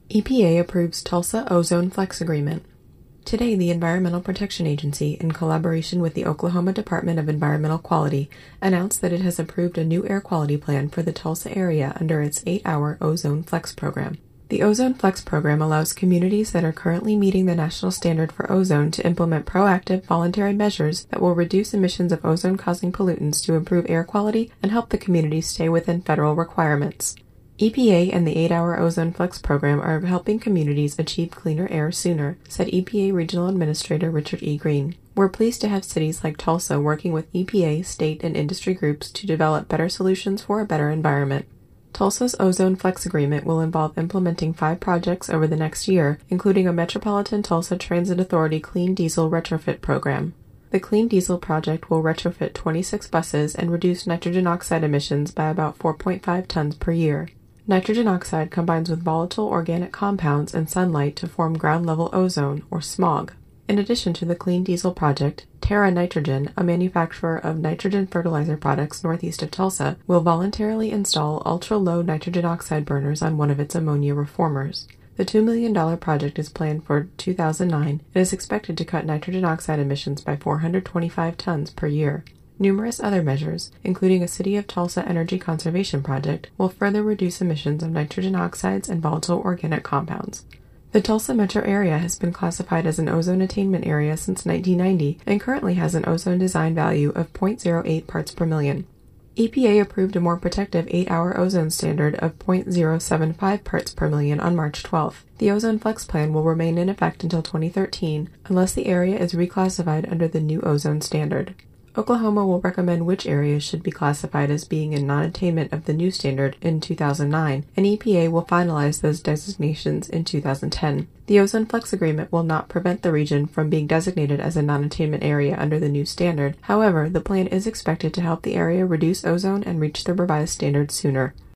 EPA approves Tulsa Ozone Flex Agreement. Today, the Environmental Protection Agency, in collaboration with the Oklahoma Department of Environmental Quality, announced that it has approved a new air quality plan for the Tulsa area under its 8-hour Ozone Flex program. The Ozone Flex program allows communities that are currently meeting the national standard for ozone to implement proactive, voluntary measures that will reduce emissions of ozone-causing pollutants to improve air quality and help the community stay within federal requirements. EPA and the 8-hour Ozone Flex program are helping communities achieve cleaner air sooner, said EPA Regional Administrator Richard E. Green. We're pleased to have cities like Tulsa working with EPA, state, and industry groups to develop better solutions for a better environment. Tulsa's Ozone Flex Agreement will involve implementing 5 projects over the next year, including a Metropolitan Tulsa Transit Authority Clean Diesel Retrofit Program. The Clean Diesel project will retrofit 26 buses and reduce nitrogen oxide emissions by about 4.5 tons per year. Nitrogen oxide combines with volatile organic compounds and sunlight to form ground-level ozone, or smog. In addition to the Clean Diesel project, Terra Nitrogen, a manufacturer of nitrogen fertilizer products northeast of Tulsa, will voluntarily install ultra-low nitrogen oxide burners on one of its ammonia reformers. The $2 million project is planned for 2009 and is expected to cut nitrogen oxide emissions by 425 tons per year. Numerous other measures, including a City of Tulsa energy conservation project, will further reduce emissions of nitrogen oxides and volatile organic compounds. The Tulsa metro area has been classified as an ozone attainment area since 1990 and currently has an ozone design value of 0.08 parts per million. EPA approved a more protective 8-hour ozone standard of 0.075 parts per million on March 12th. The Ozone Flex Plan will remain in effect until 2013 unless the area is reclassified under the new ozone standard. Oklahoma will recommend which areas should be classified as being in non-attainment of the new standard in 2009, and EPA will finalize those designations in 2010. The Ozone Flex Agreement will not prevent the region from being designated as a non-attainment area under the new standard. However, the plan is expected to help the area reduce ozone and reach the revised standards sooner.